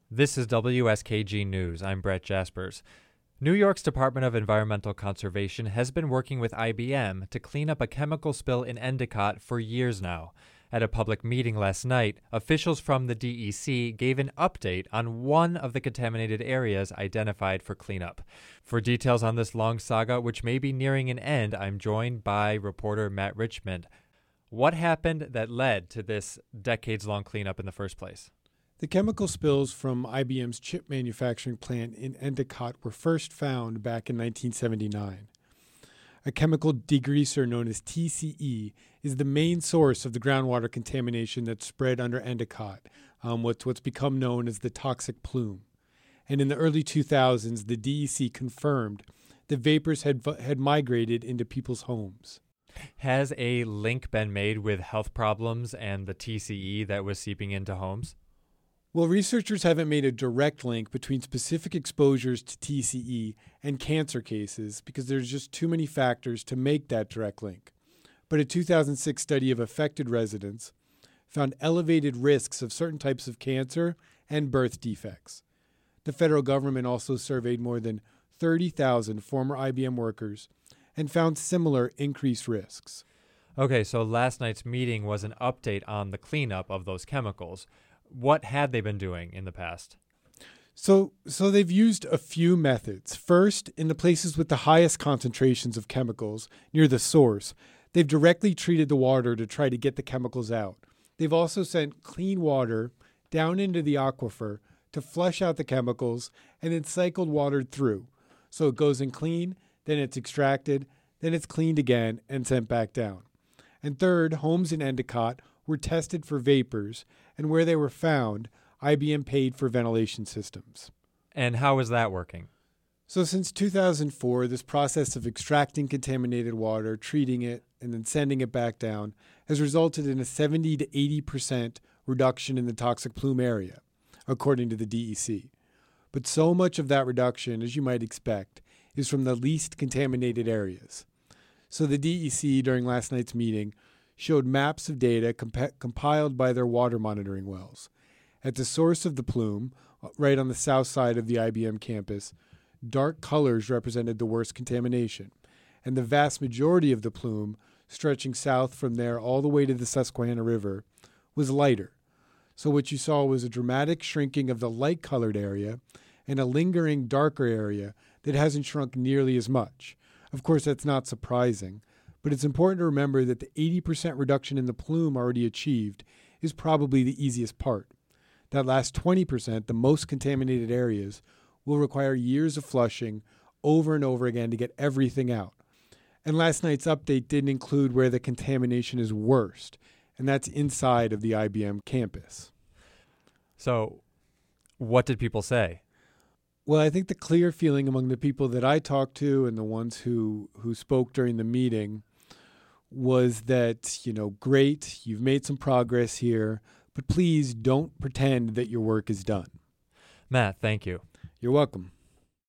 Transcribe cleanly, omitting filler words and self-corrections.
This is WSKG News. I'm Brett Jaspers. New York's Department of Environmental Conservation has been working with IBM to clean up a chemical spill in Endicott for years now. At a public meeting last night, officials from the DEC gave an update on one of the contaminated areas identified for cleanup. For details on this long saga, which may be nearing an end, I'm joined by reporter Matt Richmond. What happened that led to this decades-long cleanup in the first place? The chemical spills from IBM's chip manufacturing plant in Endicott were first found back in 1979. A chemical degreaser known as TCE is the main source of the groundwater contamination that spread under Endicott, what's become known as the toxic plume. And in the early 2000s, the DEC confirmed the vapors had migrated into people's homes. Has a link been made with health problems and the TCE that was seeping into homes? Well, researchers haven't made a direct link between specific exposures to TCE and cancer cases because there's just too many factors to make that direct link. But a 2006 study of affected residents found elevated risks of certain types of cancer and birth defects. The federal government also surveyed more than 30,000 former IBM workers and found similar increased risks. Okay, so last night's meeting was an update on the cleanup of those chemicals. What had they been doing in the past? So they've used a few methods. First, in the places with the highest concentrations of chemicals near the source, they've directly treated the water to try to get the chemicals out. They've also sent clean water down into the aquifer to flush out the chemicals and then cycled water through. So it goes in clean, then it's extracted, then it's cleaned again and sent back down. And third, homes in Endicott were tested for vapors, and where they were found, IBM paid for ventilation systems. And how is that working? So since 2004, this process of extracting contaminated water, treating it, and then sending it back down has resulted in a 70 to 80% reduction in the toxic plume area, according to the DEC. But so much of that reduction, as you might expect, is from the least contaminated areas. So the DEC, during last night's meeting, showed maps of data compiled by their water monitoring wells. At the source of the plume, right on the south side of the IBM campus, dark colors represented the worst contamination, and the vast majority of the plume, stretching south from there all the way to the Susquehanna River, was lighter. So what you saw was a dramatic shrinking of the light-colored area and a lingering darker area that hasn't shrunk nearly as much. Of course, that's not surprising, but it's important to remember that the 80% reduction in the plume already achieved is probably the easiest part. That last 20%, the most contaminated areas, will require years of flushing over and over again to get everything out. And last night's update didn't include where the contamination is worst, and that's inside of the IBM campus. So, what did people say? Well, I think the clear feeling among the people that I talked to and the ones who spoke during the meeting was that, great, you've made some progress here, but please don't pretend that your work is done. Matt, thank you. You're welcome.